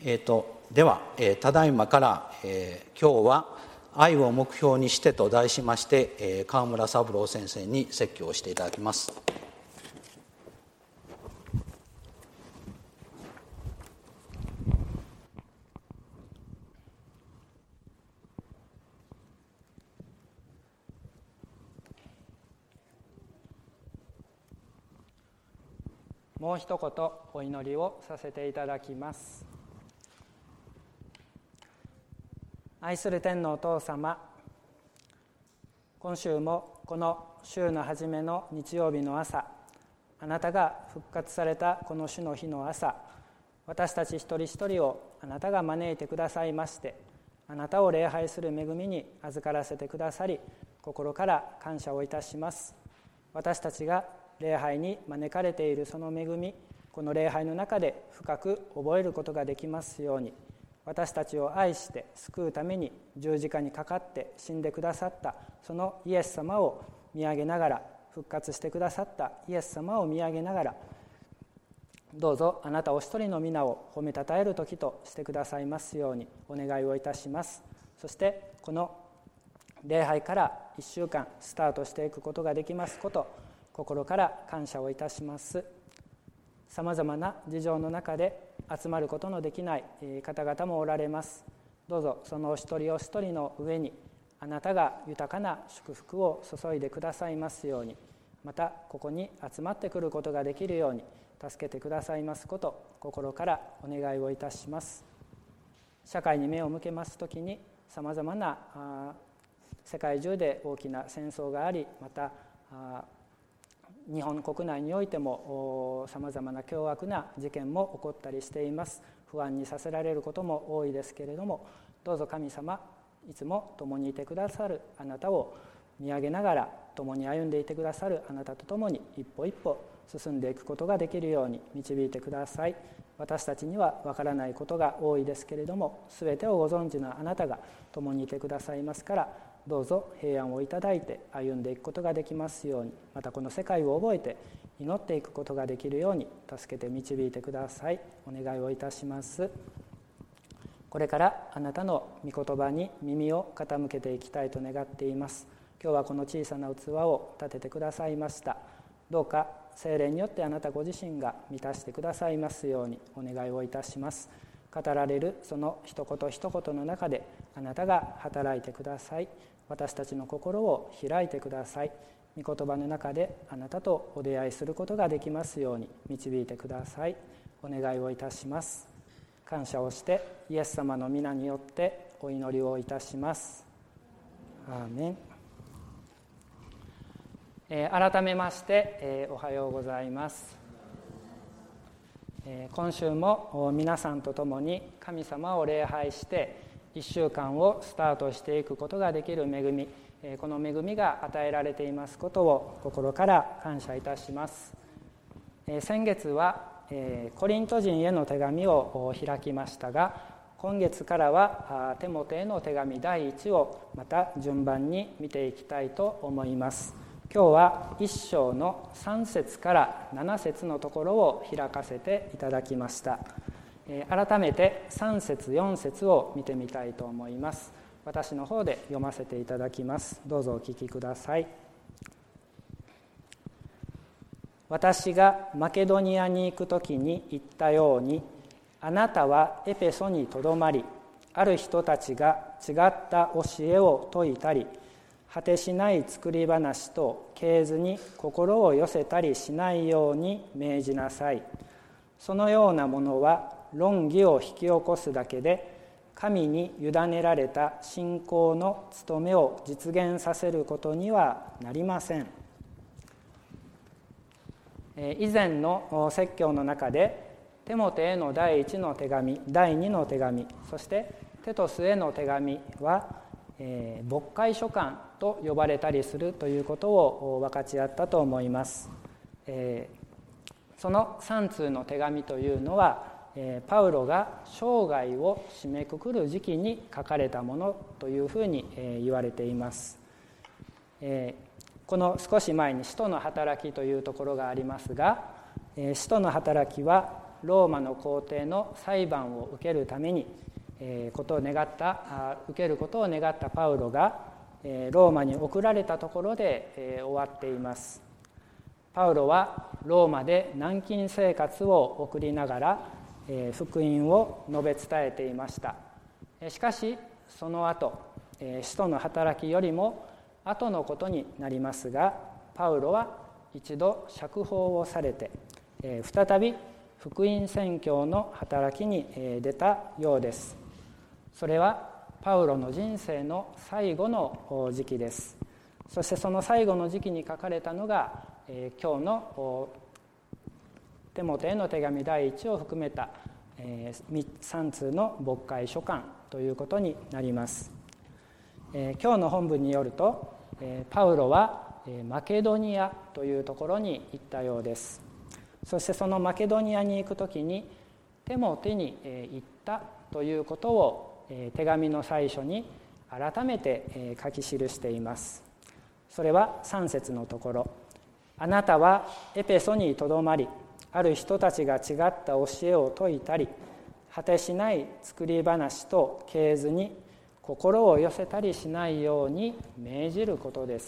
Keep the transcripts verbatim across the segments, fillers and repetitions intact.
えー、とでは、えー、ただいまから、えー、今日は愛を目標にしてと題しまして、えー、川村三郎先生に説教をしていただきます。 もう一言お祈りをさせていただきます。愛する天のお父様、今週もこの週の初めの日曜日の朝、あなたが復活されたこの主の日の朝、私たち一人一人をあなたが招いてくださいまして、あなたを礼拝する恵みに預からせてくださり、心から感謝をいたします。私たちが礼拝に招かれているその恵み、この礼拝の中で深く覚えることができますように、私たちを愛して救うために十字架にかかって死んでくださったそのイエス様を見上げながら、復活してくださったイエス様を見上げながら、どうぞあなたお一人の皆を褒めたたえる時としてくださいますようにお願いをいたします。そしてこの礼拝からいっしゅうかんスタートしていくことができますこと、心から感謝をいたします。さまざまな事情の中で集まることのできない方々もおられます。どうぞそのお一人お一人の上にあなたが豊かな祝福を注いでくださいますように、またここに集まってくることができるように助けてくださいますこと、心からお願いをいたします。社会に目を向けますときに、さまざまな世界中で大きな戦争があり、また日本国内においてもさまざまな凶悪な事件も起こったりしています。不安にさせられることも多いですけれども、どうぞ神様、いつも共にいてくださるあなたを見上げながら、共に歩んでいてくださるあなたと共に一歩一歩進んでいくことができるように導いてください。私たちにはわからないことが多いですけれども、すべてをご存知のあなたが共にいてくださいますから、どうぞ平安をいただいて歩んでいくことができますように、またこの世界を覚えて祈っていくことができるように助けて導いてください。お願いをいたします。これからあなたの御言葉に耳を傾けていきたいと願っています。今日はこの小さな器を立ててくださいました。どうか聖霊によってあなたご自身が満たしてくださいますようにお願いをいたします。語られるその一言一言の中であなたが働いてください。私たちの心を開いてください。御言葉の中であなたとお出会いすることができますように導いてください。お願いをいたします。感謝をしてイエス様の皆によってお祈りをいたします。アーメン。えー、改めまして、えー、おはようございます。えー、今週も皆さんと共に神様を礼拝していっしゅうかんをスタートしていくことができる恵み、この恵みが与えられていますことを心から感謝いたします。先月はコリント人への手紙を開きましたが、今月からはテモテへの手紙だいいちをまた順番に見ていきたいと思います。今日はいっ章のさん節からなな節のところを開かせていただきました。改めてさん節よん節を見てみたいと思います。私の方で読ませていただきます。どうぞお聞きください。私がマケドニアに行くときに言ったように、あなたはエペソにとどまり、ある人たちが違った教えを説いたり、果てしない作り話と経図に心を寄せたりしないように命じなさい。そのようなものは論議を引き起こすだけで、神に委ねられた信仰の務めを実現させることにはなりません。以前の説教の中で、テモテへのだいいちの手紙、だいにの手紙、そしてテトスへの手紙は、えー、牧会書簡と呼ばれたりするということを分かち合ったと思います。えー、そのさん通の手紙というのは、パウロが生涯を締めくくる時期に書かれたものというふうに言われています。この少し前に使徒の働きというところがありますが、使徒の働きはローマの皇帝の裁判を受けるために、えー、ことを願った受けることを願ったパウロが、えー、ローマに送られたところで、えー、終わっています。パウロはローマで軟禁生活を送りながら、えー、福音を述べ伝えていました。しかしその後、えー、使徒の働きよりも後のことになりますが、パウロは一度釈放をされて、えー、再び福音宣教の働きに出たようです。それはパウロの人生の最後の時期です。そしてその最後の時期に書かれたのが、えー、今日のテモテへの手紙第一を含めた、えー、さん通の牧会書簡ということになります。えー、今日の本文によると、えー、パウロはマケドニアというところに行ったようです。そしてそのマケドニアに行くときにテモテに行ったということを手紙の最初に改めて書き記しています。それはさん節のところ、あなたはエペソにとどまり、ある人たちが違った教えを説いたり、果てしない作り話と経図に心を寄せたりしないように命じることです。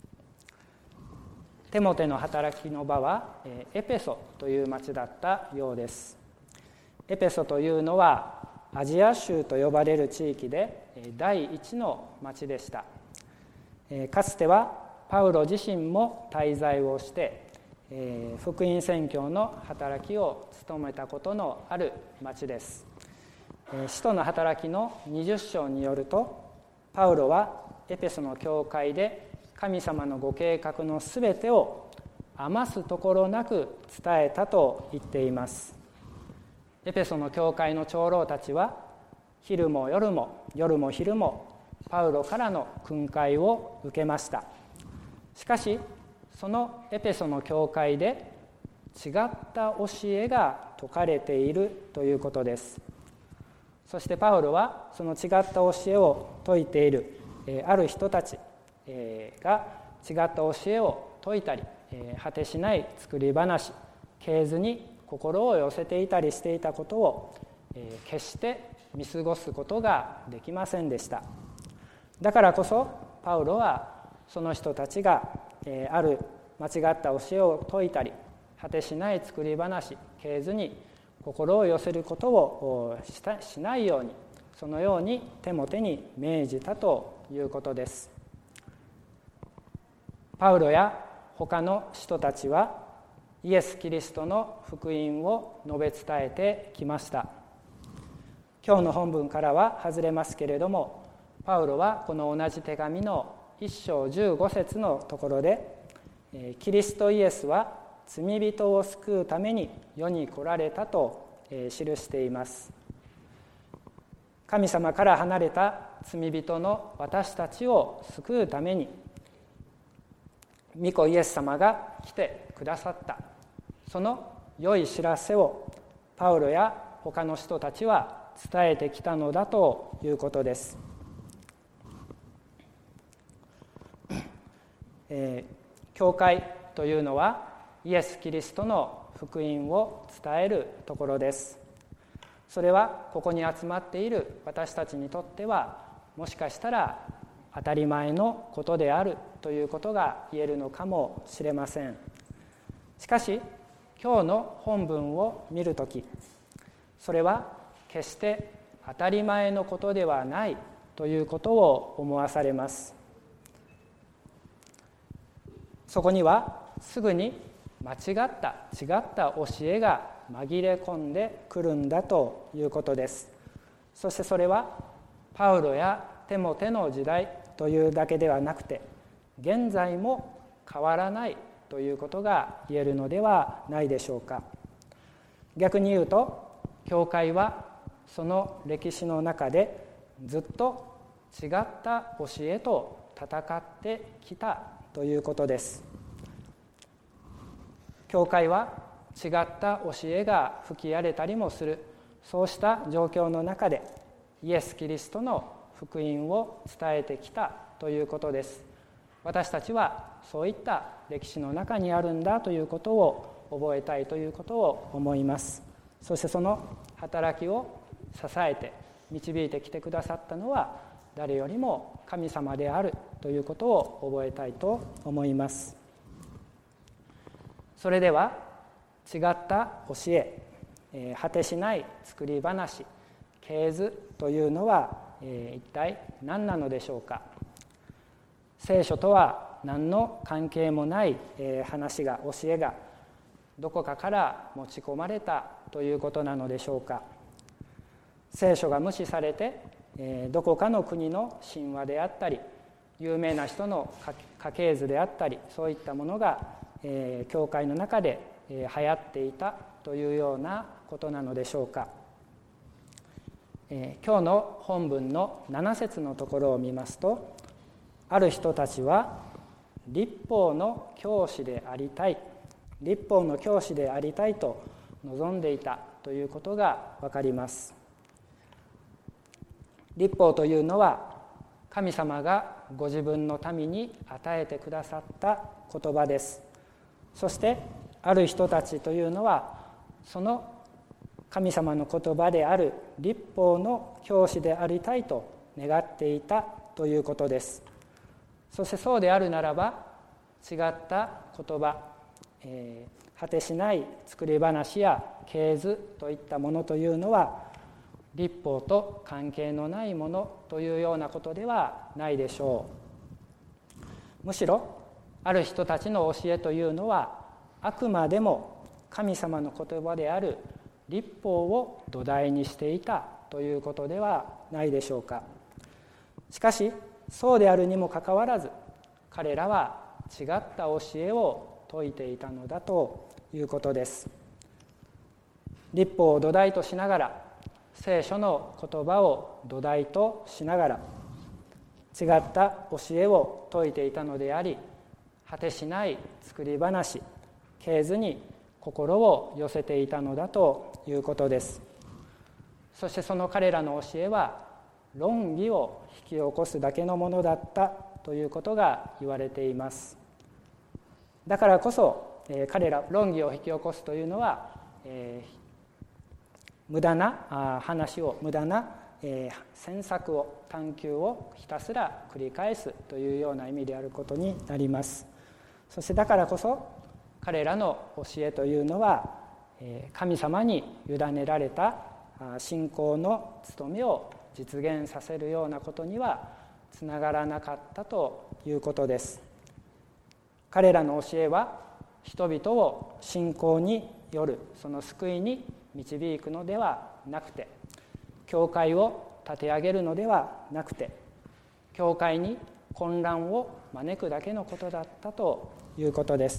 テモテの働きの場はエペソという町だったようです。エペソというのはアジア州と呼ばれる地域で第一の町でした。かつてはパウロ自身も滞在をして福音宣教の働きを務めたことのある町です。使徒の働きのにじゅっ章によると、パウロはエペソの教会で神様のご計画のすべてを余すところなく伝えたと言っています。エペソの教会の長老たちは昼も夜も夜も昼もパウロからの訓戒を受けました。しかしそのエペソの教会で違った教えが説かれているということです。そしてパウロはその違った教えを説いているある人たちが違った教えを説いたり、果てしない作り話、経図に心を寄せていたりしていたことを決して見過ごすことができませんでした。だからこそパウロはその人たちがある間違った教えを説いたり、果てしない作り話、経図に心を寄せることをしないように、そのようにテモテに命じたということです。パウロや他の使徒たちはイエス・キリストの福音を述べ伝えてきました。今日の本文からは外れますけれども、パウロはこの同じ手紙の一章十五節のところで、キリストイエスは罪人を救うために世に来られたと記しています。神様から離れた罪人の私たちを救うために御子イエス様が来てくださった、その良い知らせをパウロや他の人たちは伝えてきたのだということです。えー、教会というのはイエス・キリストの福音を伝えるところです。それはここに集まっている私たちにとってはもしかしたら当たり前のことであるということが言えるのかもしれません。しかし今日の本文を見るとき、それは決して当たり前のことではないということを思わされます。そこにはすぐに間違った違った教えが紛れ込んでくるんだということです。そしてそれはパウロやテモテの時代というだけではなくて、現在も変わらないということが言えるのではないでしょうか。逆に言うと、教会はその歴史の中でずっと違った教えと戦ってきたということです。教会は違った教えが吹き荒れたりもする、そうした状況の中でイエス・キリストの福音を伝えてきたということです。私たちはそういった歴史の中にあるんだということを覚えたいということを思います。 そしてその働きを支えて導いてきてくださったのは誰よりも神様であるということを覚えたいと思います。それでは違った教え、えー、果てしない作り話、系図というのは、えー、一体何なのでしょうか。聖書とは何の関係もない、えー、話が教えがどこかから持ち込まれたということなのでしょうか。聖書が無視されて、えー、どこかの国の神話であったり有名な人の家系図であったりそういったものが、えー、教会の中で、えー、流行っていたというようなことなのでしょうか。えー、今日の本文のなな節のところを見ますと、ある人たちは律法の教師でありたい律法の教師でありたいと望んでいたということがわかります。律法というのは神様がご自分の民に与えてくださった言葉です。そしてある人たちというのはその神様の言葉である律法の教師でありたいと願っていたということです。そしてそうであるならば違った言葉、えー、果てしない作り話や系図といったものというのは律法と関係のないものというようなことではないでしょう。むしろある人たちの教えというのはあくまでも神様の言葉である律法を土台にしていたということではないでしょうか。しかしそうであるにもかかわらず彼らは違った教えを説いていたのだということです。律法を土台としながら聖書の言葉を土台としながら違った教えを説いていたのであり、果てしない作り話、系図に心を寄せていたのだということです。そしてその彼らの教えは論議を引き起こすだけのものだったということが言われています。だからこそ、えー、彼ら論議を引き起こすというのは、えー無駄な話を無駄な詮索を探求をひたすら繰り返すというような意味であることになります。そしてだからこそ彼らの教えというのは神様に委ねられた信仰の務めを実現させるようなことにはつながらなかったということです。彼らの教えは人々を信仰によるその救いに導くのではなくて、教会を立て上げるのではなくて、教会に混乱を招くだけのことだったということです。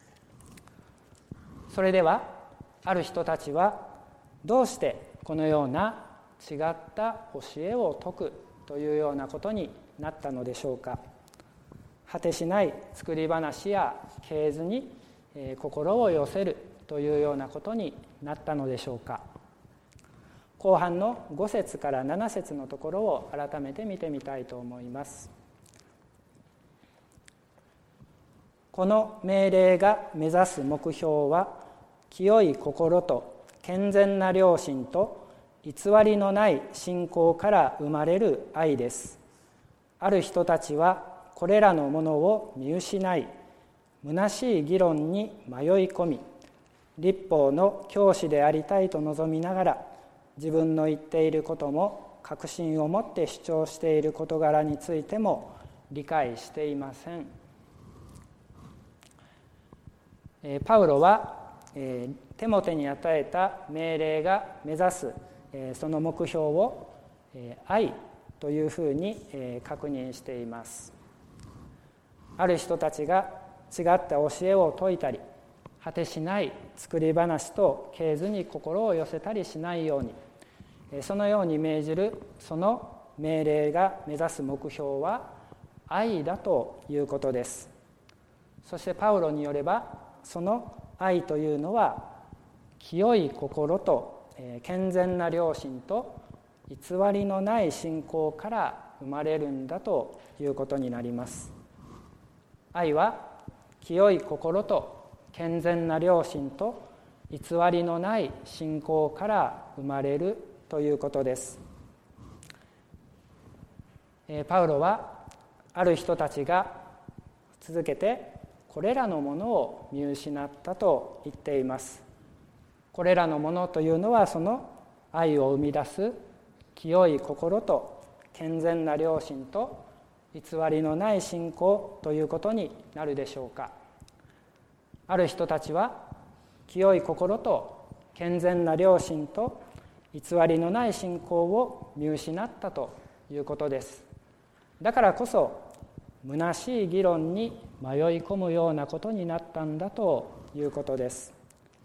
それではある人たちはどうしてこのような違った教えを説くというようなことになったのでしょうか。果てしない作り話や系図に心を寄せるというようなことになったのでしょうか。後半のご節からなな節のところを改めて見てみたいと思います。この命令が目指す目標は清い心と健全な良心と偽りのない信仰から生まれる愛です。ある人たちはこれらのものを見失い、虚しい議論に迷い込み、律法の教師でありたいと望みながら自分の言っていることも確信を持って主張している事柄についても理解していません。パウロはテモテに与えた命令が目指すその目標を愛というふうに確認しています。ある人たちが違った教えを説いたり、果てしない作り話と系図に心を寄せたりしないように、そのように命じるその命令が目指す目標は愛だということです。そしてパウロによればその愛というのは清い心と健全な良心と偽りのない信仰から生まれるんだということになります。愛は清い心と健全な良心と偽りのない信仰から生まれるということです。パウロはある人たちが続けてこれらのものを見失ったと言っています。これらのものというのはその愛を生み出す清い心と健全な良心と偽りのない信仰ということになるでしょうか。ある人たちは清い心と健全な良心と偽りのない信仰を見失ったということです。だからこそ虚しい議論に迷い込むようなことになったんだということです。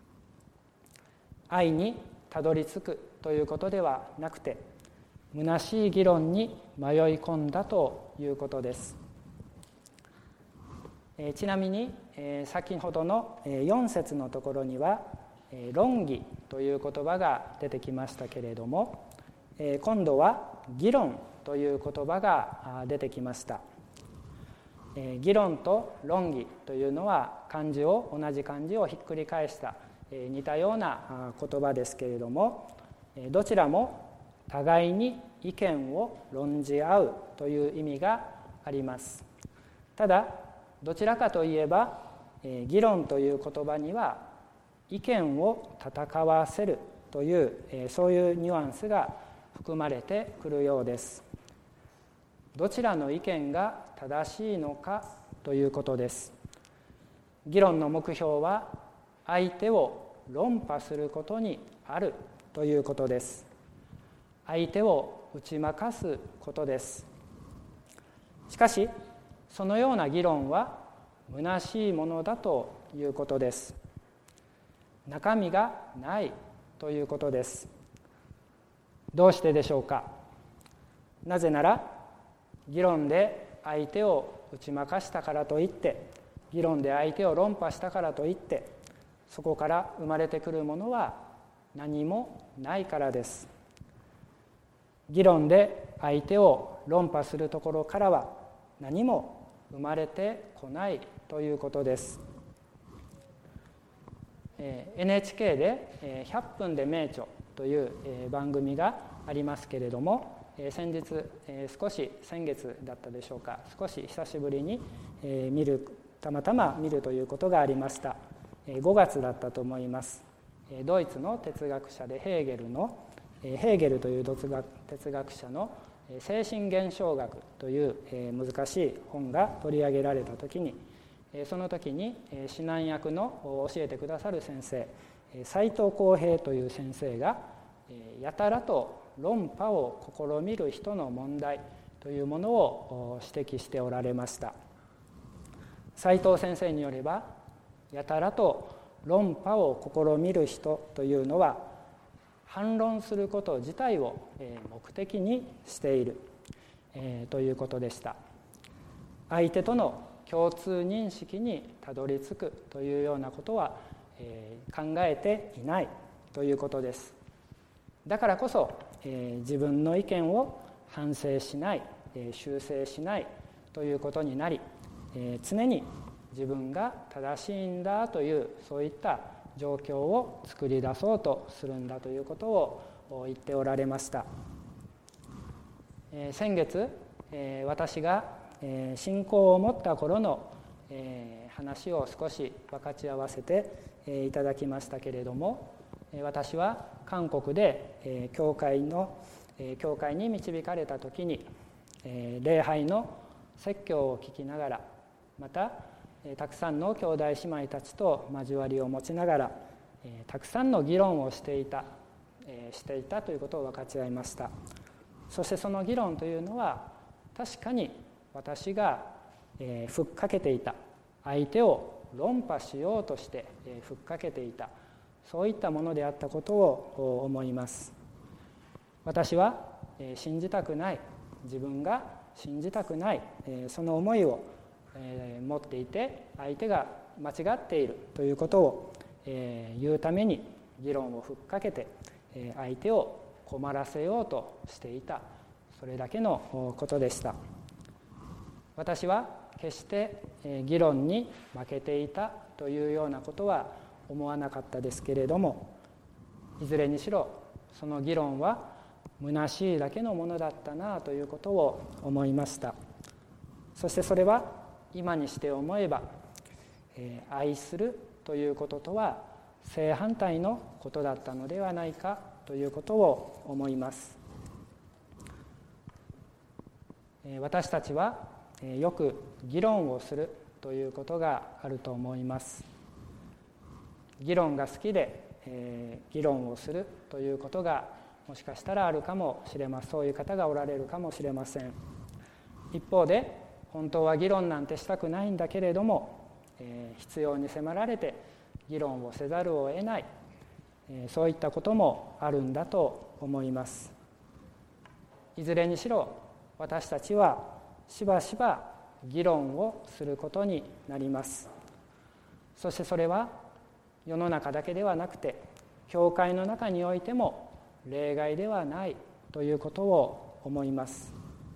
愛にたどり着くということではなくて、虚しい議論に迷い込んだということです。えちなみに、え先ほどのよん節のところには「論議」という言葉が出てきましたけれども、え今度は「議論」という言葉が出てきました。え議論と論議というのは漢字を同じ漢字をひっくり返した似たような言葉ですけれども、どちらも互いに意見を論じ合うという意味があります。ただどちらかといえば議論という言葉には意見を戦わせるというそういうニュアンスが含まれてくるようです。どちらの意見が正しいのかということです。議論の目標は相手を論破することにあるということです。相手を打ち負かすことです。しかしそのような議論は虚しいものだということです。中身がないということです。どうしてでしょうか。なぜなら議論で相手を打ち負かしたからといって、議論で相手を論破したからといって、そこから生まれてくるものは何もないからです。議論で相手を論破するところからは何も生まれてこないということです。エヌエイチケー でひゃっぷんで名著という番組がありますけれども、先日少し先月だったでしょうか、少し久しぶりに見るたまたま見るということがありました。ごがつだったと思います。ドイツの哲学者でヘーゲルのヘーゲルという哲学者の精神現象学という難しい本が取り上げられた時に、その時に指南役の教えてくださる先生、斉藤浩平という先生がやたらと論破を試みる人の問題というものを指摘しておられました。斉藤先生によれば、やたらと論破を試みる人というのは反論すること自体を目的にしているということでした。相手との共通認識にたどり着くというようなことは考えていないということです。だからこそ自分の意見を反省しない、修正しないということになり、常に自分が正しいんだというそういった状況を作り出そうとするんだということを言っておられました。先月私が信仰を持った頃の話を少し分かち合わせていただきましたけれども、私は韓国で教会の教会に導かれた時に礼拝の説教を聞きながら、またたくさんの兄弟姉妹たちと交わりを持ちながらたくさんの議論をしていたしていたということを分かち合いました。そしてその議論というのは確かに私がふっかけていた、相手を論破しようとしてふっかけていた、そういったものであったことを思います。私は信じたくない、自分が信じたくないその思いを持っていて、相手が間違っているということを言うために議論をふっかけて相手を困らせようとしていた、それだけのことでした。私は決して議論に負けていたというようなことは思わなかったですけれども、いずれにしろその議論は虚しいだけのものだったなということを思いました。そしてそれは今にして思えば、えー、愛するということとは正反対のことだったのではないかということを思います。えー、私たちは、えー、よく議論をするということがあると思います。議論が好きで、えー、議論をするということがもしかしたらあるかもしれません。そういう方がおられるかもしれません。一方で本当は議論なんてしたくないんだけれども、えー、必要に迫られて議論をせざるを得ない、えー、そういったこともあるんだと思います。いずれにしろ私たちはしばしば議論をすることになります。そしてそれは世の中だけではなくて、教会の中においても例外ではないということを思います。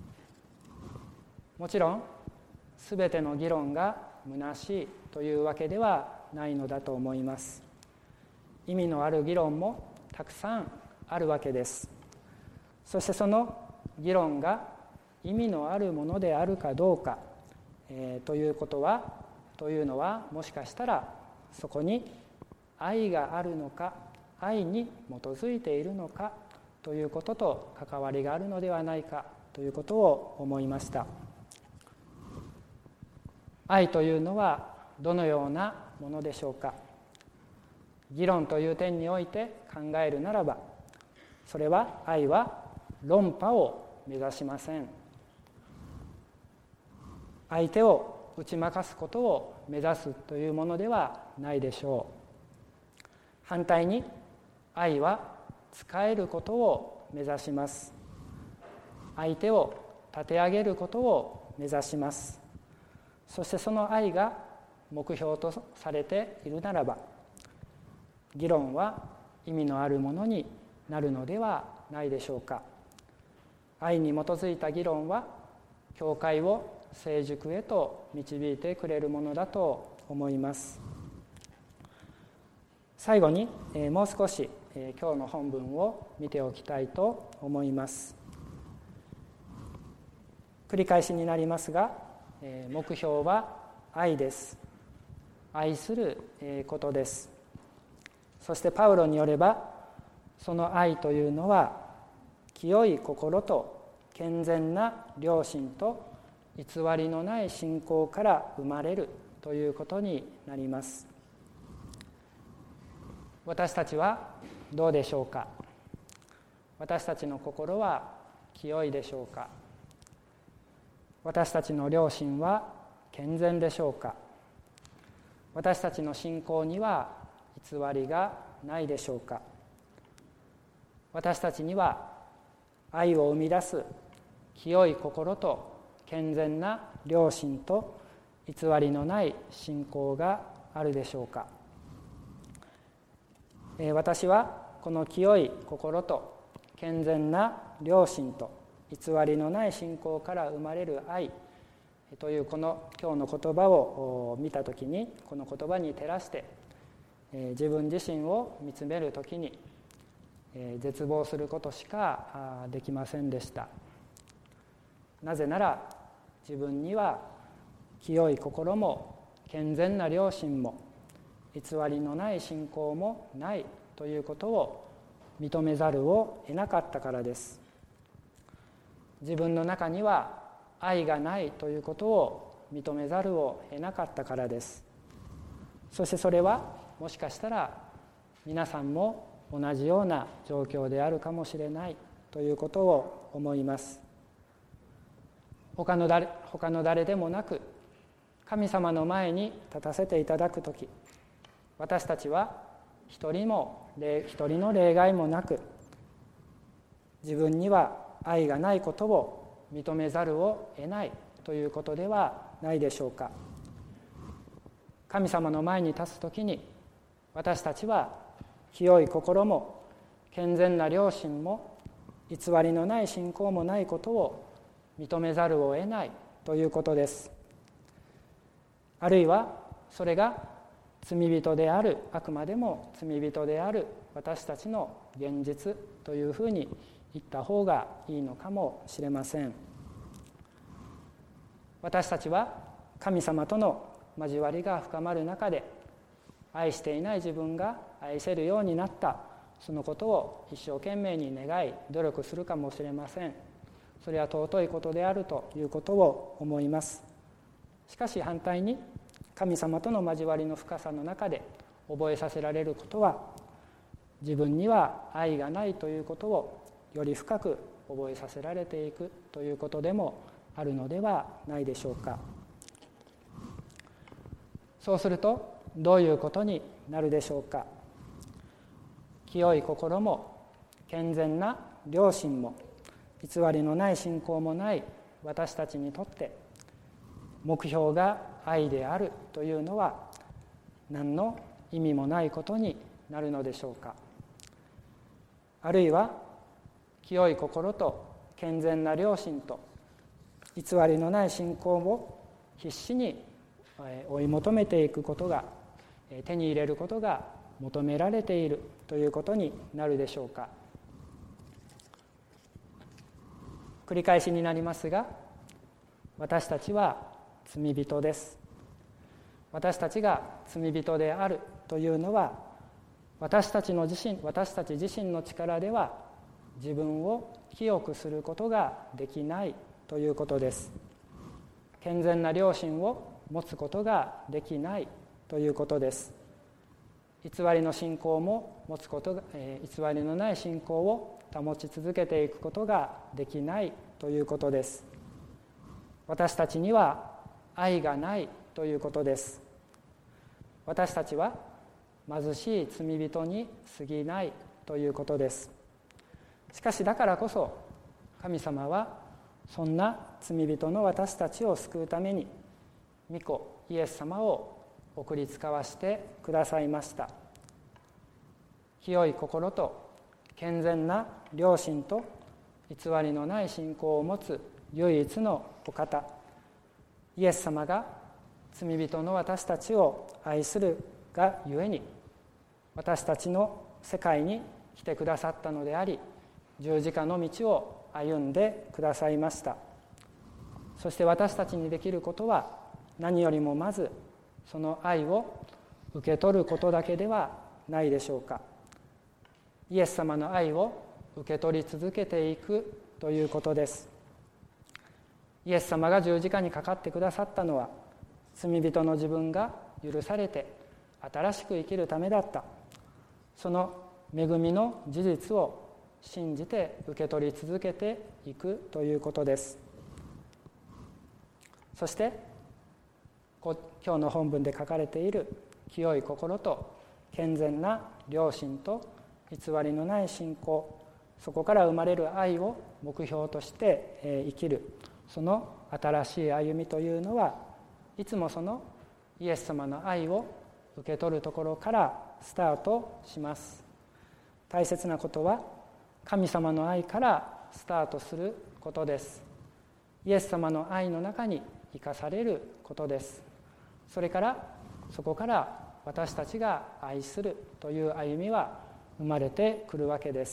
もちろんすべての議論が虚しいというわけではないのだと思います。意味のある議論もたくさんあるわけです。そしてその議論が意味のあるものであるかどうか、えー、ということはというのはもしかしたらそこに愛があるのか、愛に基づいているのかということと関わりがあるのではないかということを思いました。愛というのはどのようなものでしょうか。議論という点において考えるならば、それは愛は論破を目指しません。相手を打ち負かすことを目指すというものではないでしょう。反対に愛は仕えることを目指します。相手を立て上げることを目指します。そしてその愛が目標とされているならば、議論は意味のあるものになるのではないでしょうか。愛に基づいた議論は教会を成熟へと導いてくれるものだと思います。最後に、えー、もう少し、えー、今日の本文を見ておきたいと思います。繰り返しになりますが、えー、目標は愛です。愛する、えー、ことです。そしてパウロによれば、その愛というのは清い心と健全な良心と偽りのない信仰から生まれるということになります。私たちはどうでしょうか。私たちの心は清いでしょうか。私たちの良心は健全でしょうか。私たちの信仰には偽りがないでしょうか。私たちには愛を生み出す清い心と健全な良心と偽りのない信仰があるでしょうか。私はこの清い心と健全な良心と偽りのない信仰から生まれる愛というこの今日の言葉を見たときに、この言葉に照らして自分自身を見つめるときに絶望することしかできませんでした。なぜなら自分には清い心も健全な良心も偽りのない信仰もないということを認めざるを得なかったからです。自分の中には愛がないということを認めざるを得なかったからです。そしてそれはもしかしたら皆さんも同じような状況であるかもしれないということを思います。他の誰、他の誰でもなく神様の前に立たせていただくとき、私たちは一人も一人の例外もなく、自分には愛がないことを認めざるを得ないということではないでしょうか。神様の前に立つときに、私たちは清い心も健全な良心も偽りのない信仰もないことを認めざるを得ないということです。あるいはそれが罪人である、あくまでも罪人である私たちの現実というふうに言った方がいいのかもしれません。私たちは神様との交わりが深まる中で、愛していない自分が愛せるようになった、そのことを一生懸命に願い努力するかもしれません。それは尊いことであるということを思います。しかし反対に、神様との交わりの深さの中で覚えさせられることは、自分には愛がないということをより深く覚えさせられていくということでもあるのではないでしょうか。そうするとどういうことになるでしょうか。清い心も健全な良心も偽りのない信仰もない私たちにとって、目標が愛であるというのは何の意味もないことになるのでしょうか。あるいは清い心と健全な良心と偽りのない信仰を必死に追い求めていくことが、手に入れることが求められているということになるでしょうか。繰り返しになりますが、私たちは罪人です。私たちが罪人であるというのは、私たちの自身、私たち自身の力では自分を清くすることができないということです。健全な良心を持つことができないということです。偽りの信仰も持つことが、えー、偽りのない信仰を保ち続けていくことができないということです。私たちには愛がないということです。私たちは貧しい罪人に過ぎないということです。しかしだからこそ、神様はそんな罪人の私たちを救うために御子イエス様を送りつかわしてくださいました。清い心と健全な良心と偽りのない信仰を持つ唯一のお方、イエス様が罪人の私たちを愛するがゆえに、私たちの世界に来てくださったのであり、十字架の道を歩んでくださいました。そして私たちにできることは、何よりもまずその愛を受け取ることだけではないでしょうか。イエス様の愛を受け取り続けていくということです。イエス様が十字架にかかってくださったのは、罪人の自分が許されて新しく生きるためだった。その恵みの事実を信じて受け取り続けていくということです。そして今日の本文で書かれている清い心と健全な良心と偽りのない信仰、そこから生まれる愛を目標として生きる、その新しい歩みというのは、いつもそのイエス様の愛を受け取るところからスタートします。大切なことは神様の愛からスタートすることです。イエス様の愛の中に生かされることです。それからそこから私たちが愛するという歩みは生まれてくるわけです。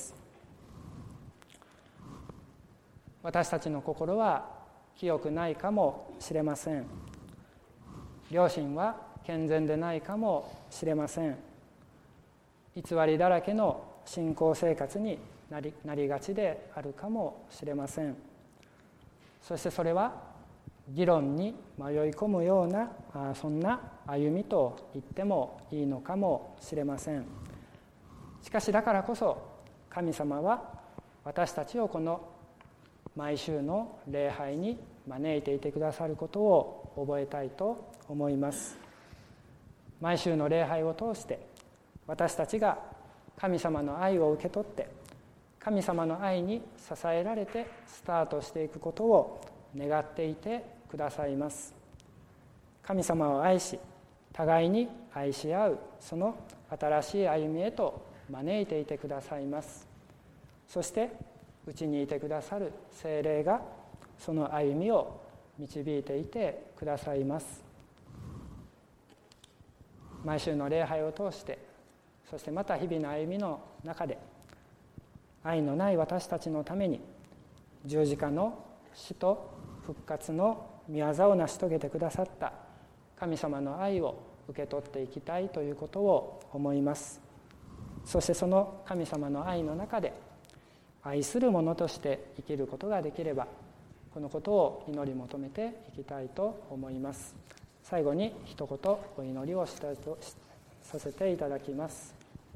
私たちの心は清くないかもしれません。良心は健全でないかもしれません。偽りだらけの信仰生活になり、なりがちであるかもしれません。そしてそれは議論に迷い込むようなそんな歩みと言ってもいいのかもしれません。しかしだからこそ神様は私たちをこの毎週の礼拝に招いていてくださることを覚えたいと思います。毎週の礼拝を通して私たちが神様の愛を受け取って神様の愛に支えられてスタートしていくことを願っていてくださいます。神様を愛し互いに愛し合うその新しい歩みへと招いていてくださいます。そしてうちにいてくださる聖霊がその歩みを導いていてくださいます。 毎週の礼拝を通して、そしてまた日々の歩みの中で、愛のない私たちのために十字架の死と復活の御業を成し遂げてくださった神様の愛を受け取っていきたいということを思います。そしてその神様の愛の中で愛する者として生きることができれば、このことを祈り求めていきたいと思います。最後に一言お祈りをしたいとさせていただきます。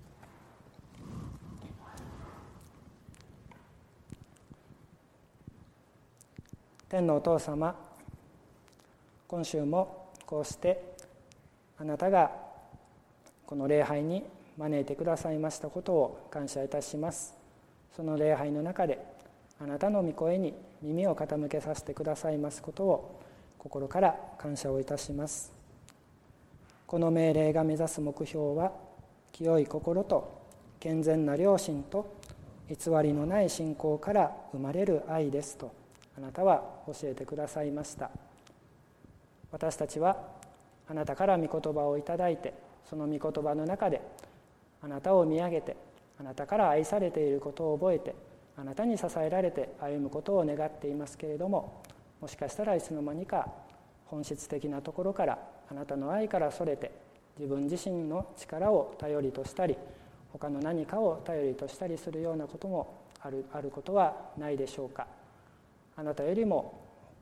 天のお父様、今週もこうしてあなたがこの礼拝に招いてくださいましたことを感謝いたします。その礼拝の中であなたの御声に耳を傾けさせてくださいますことを心から感謝をいたします。この命令が目指す目標は、清い心と健全な良心と偽りのない信仰から生まれる愛ですとあなたは教えてくださいました。私たちはあなたから御言葉をいただいて、その御言葉の中であなたを見上げて、あなたから愛されていることを覚えて、あなたに支えられて歩むことを願っていますけれども、もしかしたらいつの間にか本質的なところからあなたの愛からそれて、自分自身の力を頼りとしたり、他の何かを頼りとしたりするようなこともある、あることはないでしょうか。あなたよりも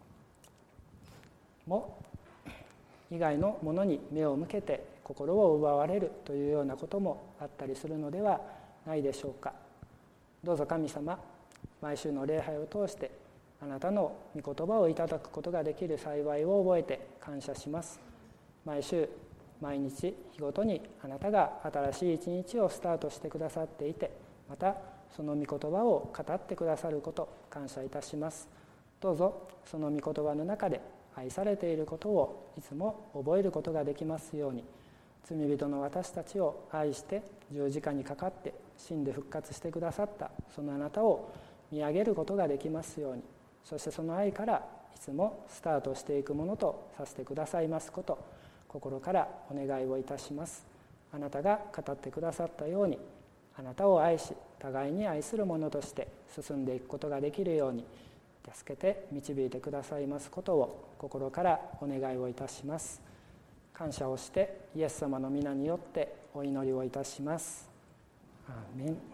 も以外のものに目を向けて心を奪われるというようなこともあったりするのではないでしょうか。どうぞ神様、毎週の礼拝を通してあなたの御言葉をいただくことができる幸いを覚えて感謝します。毎週毎日日ごとにあなたが新しい一日をスタートしてくださっていて、またその御言葉を語ってくださること感謝いたします。どうぞその御言葉の中で愛されていることをいつも覚えることができますように、罪人の私たちを愛して十字架にかかって死んで復活してくださったそのあなたを見上げることができますように、そしてその愛からいつもスタートしていくものとさせてくださいますこと心からお願いをいたします。あなたが語ってくださったように、あなたを愛し互いに愛する者として進んでいくことができるように助けて導いてくださいますことを心からお願いをいたします。感謝をしてイエス様の皆によってお祈りをいたします。アーメン。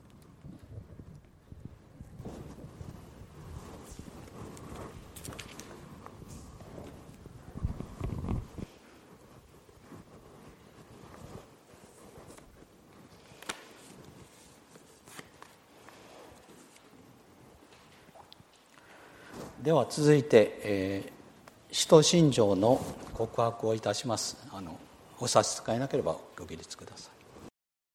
では続いて、えー使徒信条の告白をいたします。あのお差し支えなければご起立ください。